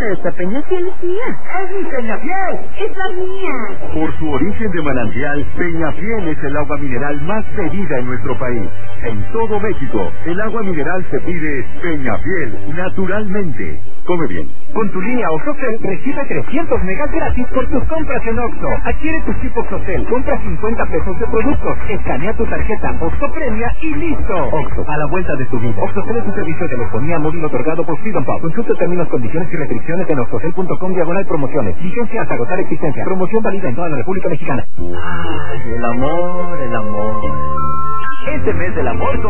Esta Peñafiel es mía. ¡Es mi Peñafiel! ¡Es la mía! Por su origen de manantial, Peñafiel es el agua mineral más pedida en nuestro país. En todo México, el agua mineral se pide Peñafiel, naturalmente. Come bien. Con tu línea Oxocel, recibe 300 megas gratis por tus compras en Oxxo. Adquiere tu chip Oxocel, compra 50 pesos de productos, escanea tu tarjeta Oxxo Premia y listo. Oxxo, a la vuelta de tu vida. Oxocel es un servicio de telefonía móvil otorgado por Freedom Pub. Consulta términos, condiciones y restricciones en oxocel.com/promociones. Vigencia hasta agotar existencia. Promoción válida en toda la República Mexicana. Ay, el amor, el amor. Este mes del amor